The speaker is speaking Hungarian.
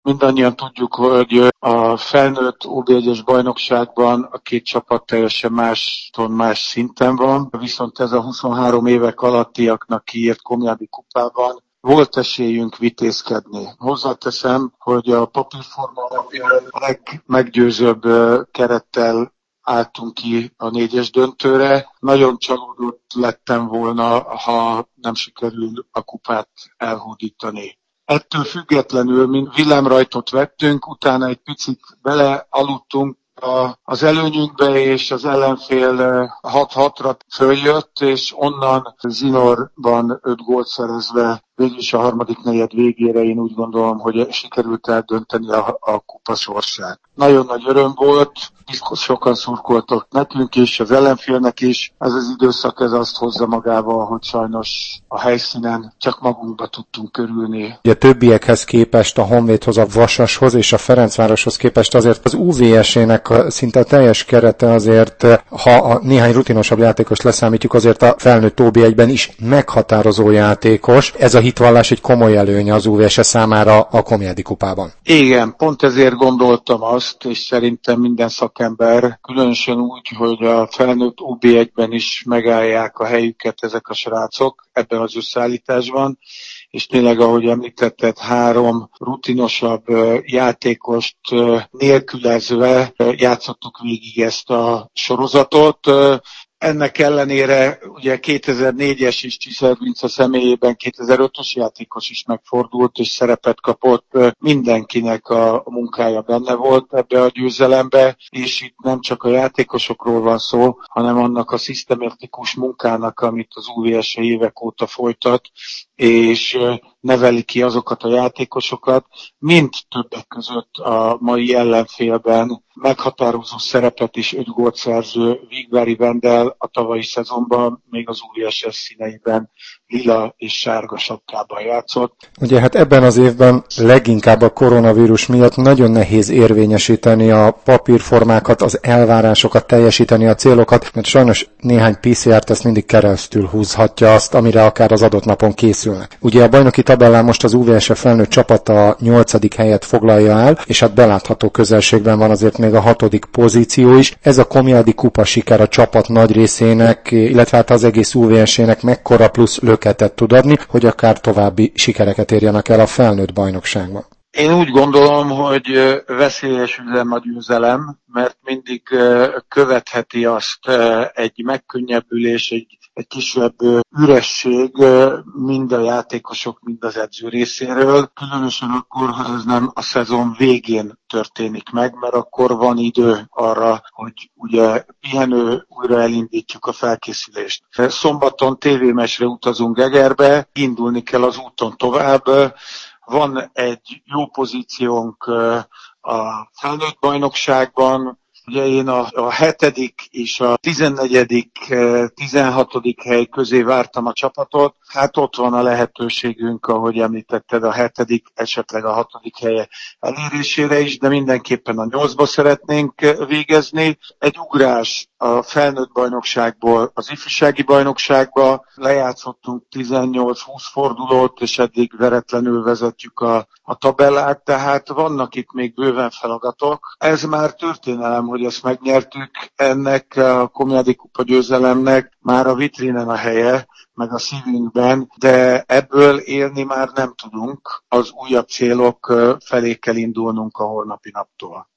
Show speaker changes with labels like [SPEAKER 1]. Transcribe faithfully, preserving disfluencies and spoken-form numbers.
[SPEAKER 1] Mindannyian tudjuk, hogy a felnőtt ó bé egyes bajnokságban a két csapat teljesen mástól más szinten van, viszont ez a huszonhárom évek alattiaknak kiírt Komjádi kupában volt esélyünk vitézkedni. Hozzáteszem, hogy a papírforma alapján a legmeggyőzőbb kerettel álltunk ki a négyes döntőre. Nagyon csalódott lettem volna, ha nem sikerül a kupát elhódítani. Ettől függetlenül, mint villámrajtot vettünk, utána egy picit belealudtunk az előnyünkbe, és az ellenfél hat hatra följött, és onnan Zinorban öt gólt szerezve végülis a harmadik negyed végére én úgy gondolom, hogy sikerült eldönteni a, a kupa sorsát. Nagyon nagy öröm volt, biztos sokan szurkoltak nekünk is, az ellenfélnek is. Ez az időszak ez azt hozza magával, hogy sajnos a helyszínen csak magunkba tudtunk körülni.
[SPEAKER 2] A többiekhez képest, a Honvédhoz, a Vasashoz és a Ferencvároshoz képest azért az u vé es-ének szinte a teljes kerete azért, ha a néhány rutinosabb játékos leszámítjuk, azért a felnőtt ó bé egyben is meghatározó játékos. Ez a hitvallás egy komoly előnye az u vé es számára a Komjádi kupában.
[SPEAKER 1] Igen, pont ezért gondoltam azt, és szerintem minden szakember, különösen úgy, hogy a felnőtt ó bé egyben is megállják a helyüket ezek a srácok ebben az összeállításban, és tényleg, ahogy említetted, három rutinosabb játékost nélkülezve játszottuk végig ezt a sorozatot. Ennek ellenére ugye kétezer-négyes és Csiszerdvinca személyében kétezer-ötös játékos is megfordult, és szerepet kapott. Mindenkinek a munkája benne volt ebbe a győzelembe, és itt nem csak a játékosokról van szó, hanem annak a szisztematikus munkának, amit az u vé es évek óta folytat, és neveli ki azokat a játékosokat, mint többek között a mai ellenfélben meghatározó szerepet is öt gólt szerző Vigvári Vendel a tavalyi szezonban, még az u vé es színeiben lila és sárga sapkában játszott.
[SPEAKER 2] Ugye hát ebben az évben leginkább a koronavírus miatt nagyon nehéz érvényesíteni a papírformákat, az elvárásokat, teljesíteni a célokat, mert sajnos néhány pé cé er teszt mindig keresztül húzhatja azt, amire akár az adott napon készülnek. Ugye a bajnoki tabellán most az u vé es felnőtt csapata a nyolcadik helyet foglalja el, és hát belátható közelségben van azért még a hatodik pozíció is. Ez a Komjádi kupa siker a csapat nagy részének, illetve hát az egész u vé es-ének mekkora plusz löketet tud adni, hogy akár további sikereket érjenek el a felnőtt bajnokságban.
[SPEAKER 1] Én úgy gondolom, hogy veszélyes üzem a győzelem, mert mindig követheti azt egy megkönnyebbülés, egy, egy kisebb üresség mind a játékosok, mind az edző részéről. Különösen akkor, ha ez nem a szezon végén történik meg, mert akkor van idő arra, hogy ugye pihenő újra elindítjuk a felkészülést. Szombaton tévémesre utazunk Egerbe, indulni kell az úton tovább. Van egy jó pozíciónk a felnőtt bajnokságban, ugye én a, a hetedik és a tizennegyedik, tizenhatodik hely közé vártam a csapatot. Hát ott van a lehetőségünk, ahogy említetted, a hetedik, esetleg a hatodik helye elérésére is, de mindenképpen a nyolcba szeretnénk végezni. Egy ugrás a felnőtt bajnokságból az ifjúsági bajnokságba, lejátszottunk tizennyolc-húsz fordulót, és eddig veretlenül vezetjük a, a tabellát, tehát vannak itt még bőven feladatok. Ez már történelem, hogy ezt megnyertük, ennek a Komjádi kupa győzelemnek már a vitrinen a helye, meg a szívünkben, de ebből élni már nem tudunk. Az újabb célok felé kell indulnunk a holnapi naptól.